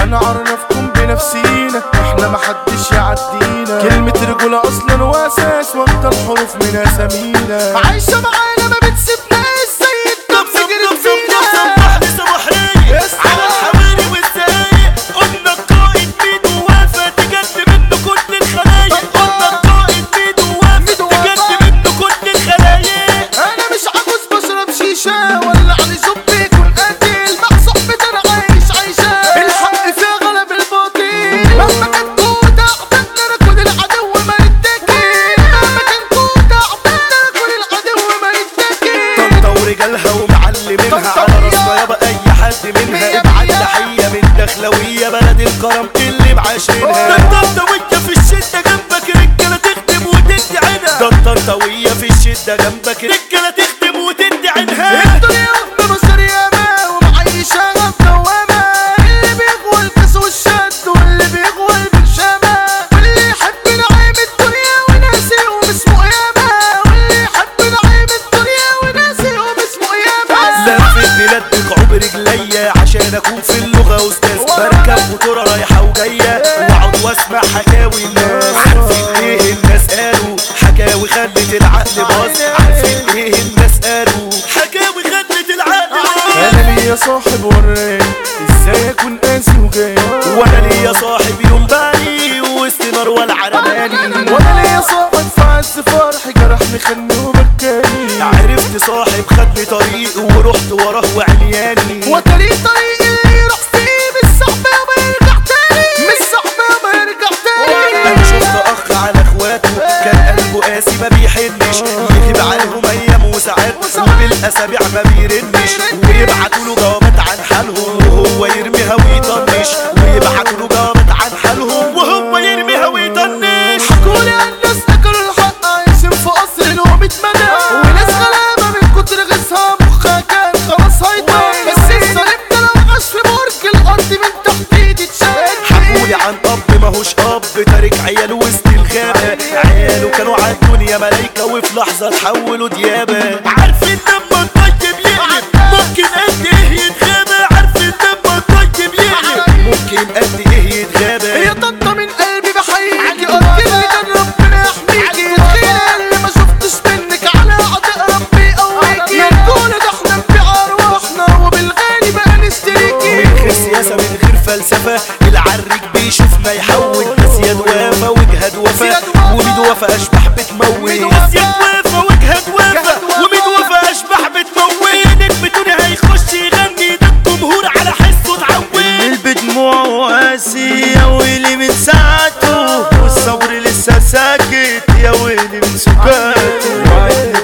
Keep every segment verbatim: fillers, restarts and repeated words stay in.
هنعرفكم بنفسينا، احنا محدش يعدينا. كلمة رجولة اصلا واساس وانت الحروف من اسامينا. عايشة معانا ما بتسيبناش زي الدب جرت فينا. صبحني صباحية على الحواري والزقايق، قلنا القائد ميدو وافى تجد منه كل الخلايق. قلنا القائد ميدو وافى تجد منه كل الخلايق. انا مش عجوز بشرب شيشة ولا علي زب يكون قاتل، مع صحبتي انا عايش عايشة الحق فيها غلب الباطل. مهما كان كوتا عبدنا ناكل العدو ما نتاكل. مهما كان كوتا عبدنا ناكل العدو ما نتاكل. طنطا ورجالها ومعلمينها على راسنا يابا اي حد منها. ابعت تحية من دخلوية بلد الكرم اللي معاشرينها. ده الطنطاوية في الشدة جنبك رجالة تخدم وتدي عينها. ده الطنطاوية في الشدة جنبك رجالة تخدم وتدي عينها. الدنيا أم مصر ياما ومعيشاها بدوامة. اللي بيغوى الكاس والشد واللي بيغوى البرشامة، واللي يحب نعيم الدنيا وناسي يقوم اسمه قيامة. واللي يحب نعيم الدنيا وناسي يقوم اسمه قيامة. لفت بلاد بقعوب رجليا عشان اكون في اللغة استاذ. بركب وترى رايحة وجاية واقعد واسمع حكاوي الناس. عارفين ايه الناس قالوا؟ حكاوي خلت العقل باظ. عارفين ايه الناس قالوا؟ حكاوي خلت العقل باظ. انا ليا صاحب وراني ازاي اكون قاسي وجاي، وانا ليا صاحب يوم بالي وسط نار والعرماني. وانا ليا صاحب في عز فرحي جرحني خدني وبكاني. عرفت صاحب خدني طريق ورحت وراه وعمياني. وطريق طريق اللي يروح فيه مش صعب ما يرجع تاني. مش صعب ما يرجع تاني. انا شفت اخ على اخواته كان قلبه قاسي ما بيحنش. يغيب عنهم ايام وساعات وبالاسابيع ما بيرنش. ويبعتوا له جوابات عن حالهم وهو يرميها ويطنش. ويبعتوا له جوابات عن حالهم وهو يرميها ويطنش. حكولي عن ناس اكلوا الحق عايشين في قصر نوم اتمنى. وناس غلابة من كتر غيظها مخها كان خلاص هيطير. بس الظالم ده لو عاش في برج الارض من تحت ايدي اتشال. حكولي عن اب ماهوش اب تارك عياله وسط الغابة. عياله كانوا عالدنيا ملايكة وفي لحظة تحولوا ديابة. عارفين لما الطيب يقلب ممكن قد ايه يتغابى. عارفين لما الطيب يقلب ممكن قد ايه يتغابى. يا طنطا من قلبي بحييكي قلت اللي كان ربنا يحميكي. تخيل اللي ما شفتش منك على عطاء ربي يقويكي. نقول ده احنا نبيع ارواحنا وبالغالي بقى نشتريكي. من غير سياسة من غير فلسفة العريك بيشوفنا يحول. بس يد وافا وجهد وفا وميد وفا اشبح بتموت. بس يد وافا وجهد وفا وميد وفا اشبح بتموت. نجمتوني هيخش يغني ده الجمهور على حسه اتعود. اللي بدموعه واسي يا ويلي من ساعته، والصبر لسه ساكت يا ويلي من سكاته. وعدني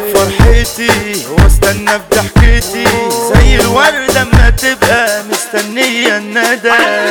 بفرحتي واستنى بضحكتي زي الوردة اما تبقى مستنية الندى.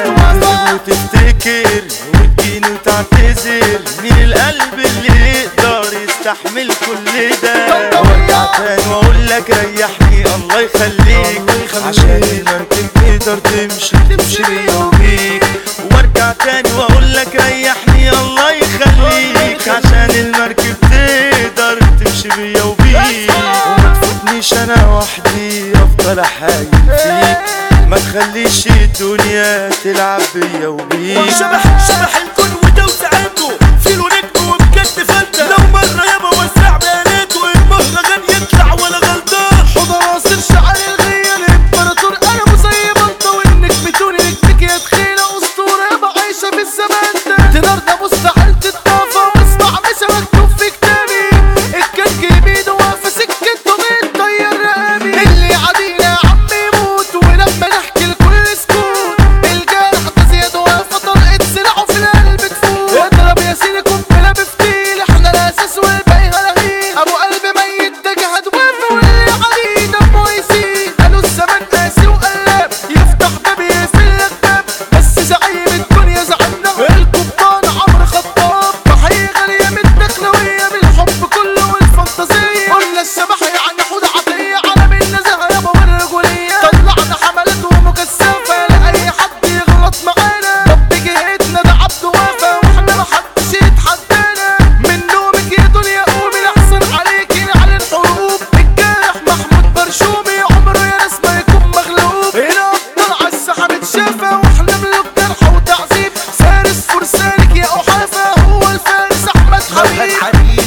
وتفتكر وتجيني وتعتذر مين القلب اللي يقدر يستحمل كل ده. وارجع تاني واقول لك ريحني الله يخليك عشان المركب تقدر تمشي تمشي بيا وبيك. وارجع تاني واقول لك ريحني الله يخليك عشان المركب تقدر تمشي بيا وبيك. وما تفوتنيش انا وحدي افضل احايل فيك. ما تخليش الدنيا تلعب بيا وبيك. شبح شبح الكون وتوسعاته في له نجم وبجد فلتة. لو مرة يابا وسع بياناته المهرجان يطلع ولا غلطان. حضر عصير شعر الغية الامبراطور قلبه زي بلطة. والنجمتوني نجمك يا تخيلة اسطورة يابا عايشة في الزمان ده. تنارنا مستحيل تتطافى واسمع مش مكتوب في كتابي. الكرك بيده واقفة سكته بيتطير رقابي. اللي يعادينا يا عم يموت ولما نحكي الكل سكوت. الجرح ده زيادة واقفة طلقت سلاحه في القلب.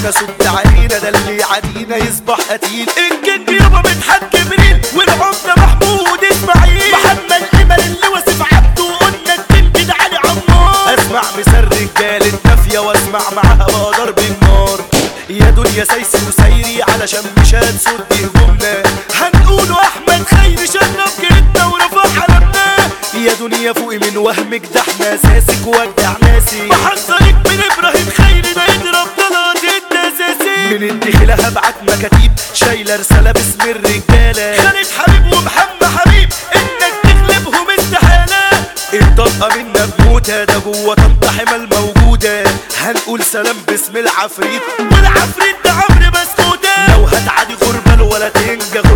علينا سد علينا ده اللي يعادينا يصبح قتيل. الجن يابا مدحت جبريل والعمده محمود اسماعيل محمد امل اللي وصف عبده وقلنا التنجد علي عمار. اسمع مسر رجال النافيه واسمع معاها بقى ضرب النار. يا دنيا سايسي وسايري علشان مش هتسد هجومنا. هنقوله احمد خيري شرف جيتنا ورفع علمنا. يا دنيا فوقي من وهمك ده احنا اساسك وجع ناسي. بحذرك من ابراهيم خيري ده يضرب طلعت الاساسي. من الدخله هبعت مكاتيب شايله رساله باسم الرجاله. خالد حبيب ومحمد حبيب انك تغلبهم استحاله. الطلقه منا بموتها ده جوه طنطا حمل موجوده. هنقول سلام باسم العفريت والعفريت ده عمرو بسكوته. لو هتعادي غربال ولا تنجح